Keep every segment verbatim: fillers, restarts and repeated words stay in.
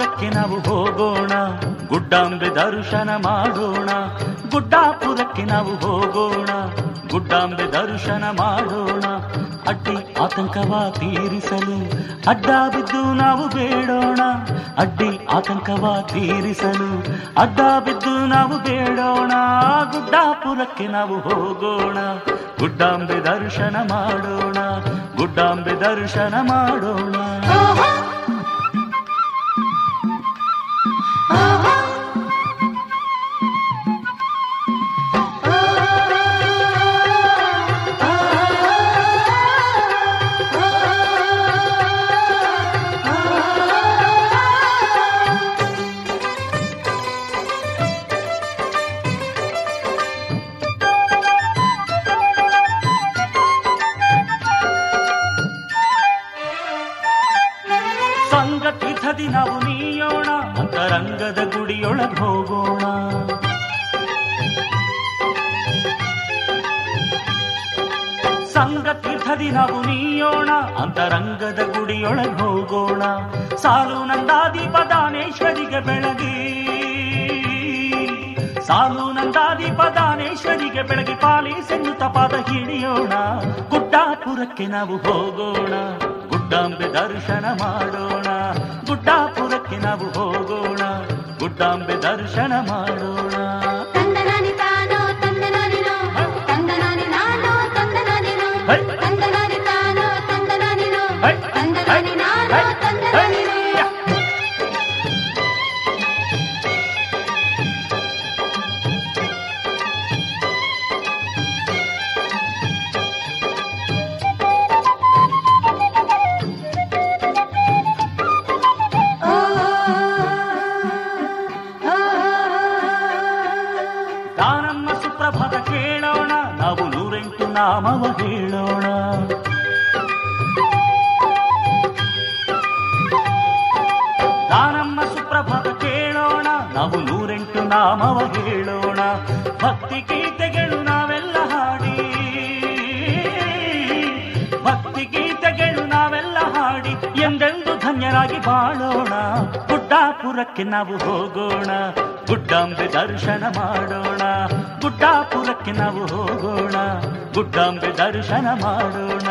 ಗುಡ್ಡಾಪುರಕ್ಕೆ ನಾವು ಹೋಗೋಣ, ಗುಡ್ಡಾಂಬೆ ದರ್ಶನ ಮಾಡೋಣ. ಗುಡ್ಡಾಪುರಕ್ಕೆ ನಾವು ಹೋಗೋಣ, ಗುಡ್ಡಾಂಬೆ ದರ್ಶನ ಮಾಡೋಣ. ಅಡ್ಡಿ ಆತಂಕವ ತೀರಿಸಲು ಅಡ್ಡ ಬಿದ್ದು ನಾವು ಬೇಡೋಣ. ಅಡ್ಡಿ ಆತಂಕವ ತೀರಿಸಲು ಅಡ್ಡ ಬಿದ್ದು ನಾವು ಬೇಡೋಣ. ಗುಡ್ಡಾಪುರಕ್ಕೆ ನಾವು ಹೋಗೋಣ, ಗುಡ್ಡಾಂಬೆ ದರ್ಶನ ಮಾಡೋಣ. ಗುಡ್ಡಾಂಬೆ ದರ್ಶನ ಮಾಡೋಣ. ಸಂಗತೀರ್ಥದಿ ನಾವು ನೀಯೋಣ, ಅಂತರಂಗದ ಗುಡಿಯೊಳಗೆ ಹೋಗೋಣ. ಸಂಗತೀರ್ಥದಿ ನಾವು ನೀಯೋಣ, ಅಂತರಂಗದ ಗುಡಿಯೊಳಗೆ ಹೋಗೋಣ. ಸಾಲು ನಂದಾದೀಪ ದಾನೇಶ್ವರಿಗೆ ಬೆಳಗಿ, ಸಾಲು ನಂದಾದೀಪ ದಾನೇಶ್ವರಿಗೆ ಬೆಳಗಿ ಪಾಲಿಸೆನ್ನುತ್ತ ಪಾದ ಹಿಡಿಯೋಣ. ಗುಡ್ಡಾಪುರಕ್ಕೆ ನಾವು ಹೋಗೋಣ, ಗುಡ್ಡಾಂಬೆ ದರ್ಶನ ಮಾಡೋಣ. ಗುಡ್ಡಾಪುರಕ್ಕೆ ನಾವು ಹೋಗೋಣ, ಗುಡ್ಡಾಂಬೆ ದರ್ಶನ ಮಾಡೋಣ. ತಂದನಾನಿ ತಾನೋ ತಂದನಾನಿನೋ, ತಂದನಾನಿ ನಾನೋ ತಂದನಾನಿನೋ, ತಂದನಾನಿ ತಾನೋ ತಂದನಾನಿನೋ, ತಂದನಾನಿ ನಾನೋ ತಂದನಾನಿನೋ. ದಾನಮ್ಮ ಸುಪ್ರಭಾತ ಕೇಳೋಣ, ನಾವು ನೂರೆಂಟು ನಾಮವ ಹೇಳೋಣ. ದಾನಮ್ಮ ಸುಪ್ರಭಾತ ಕೇಳೋಣ, ನಾವು ನೂರೆಂಟು ನಾಮವ ಹೇಳೋಣ. ಭಕ್ತಿ ಗೀತೆಗಳು ನಾವೆಲ್ಲ ಹಾಡಿ, ಭಕ್ತಿ ಗೀತೆಗಳು ನಾವೆಲ್ಲ ಹಾಡಿ ಎಂದೆಂದು ಧನ್ಯರಾಗಿ ಬಾಳೋಣ. ಗುಡ್ಡಾಪುರಕ್ಕೆ ನಾವು ಹೋಗೋಣ, ಗುಡ್ಡಾಂಬೆ ದರ್ಶನ ಮಾಡೋಣ. ಗುಡ್ಡಾಪುರಕ್ಕೆ ನಾವು ಹೋಗೋಣ, ಗುಡ್ಡಾಂಬೆ ದರ್ಶನ ಮಾಡೋಣ.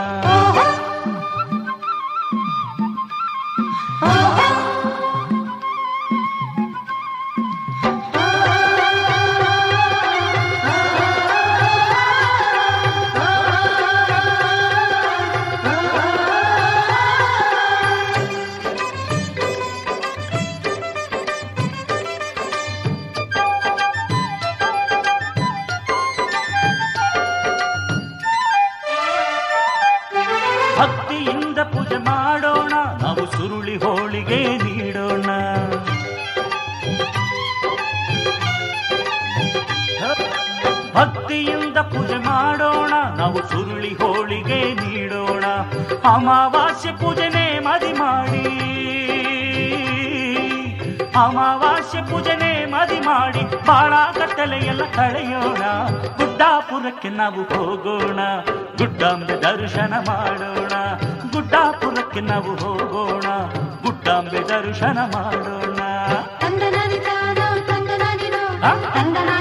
ಭಕ್ತಿಯಿಂದ ಪೂಜೆ ಮಾಡೋಣ, ನಾವು ಸುರುಳಿ ಹೋಳಿಗೆ ನೀಡೋಣ. ಭಕ್ತಿಯಿಂದ ಪೂಜೆ ಮಾಡೋಣ, ನಾವು ಸುರುಳಿ ಹೋಳಿಗೆ ನೀಡೋಣ. ಅಮಾವಾಸ್ಯೆ ಪೂಜೆನೇ ಮದಿ ಮಾಡಿ, ಅಮಾವಾಸ್ಯೆ ಪೂಜೆನೇ ಮದಿ ಮಾಡಿ ಬಾಳ ಕತ್ತಲೆಯೆಲ್ಲ ಕಳೆಯೋಣ. ಗುಡ್ಡಾಪುರಕ್ಕೆ ನಾವು ಹೋಗೋಣ, ಗುಡ್ಡಾಂಬೆ ದರ್ಶನ ಮಾಡೋಣ. ಗುಡ್ಡಾಪುರಕ್ಕೆ ನಾವು ಹೋಗೋಣ, ಗುಡ್ಡಾಂಬೆ ದರ್ಶನ ಮಾಡೋಣ. ತಂದನಾನಿ ತಾನೋ ತಂದನಾನಿನೋ, ತಂದನಾನಿ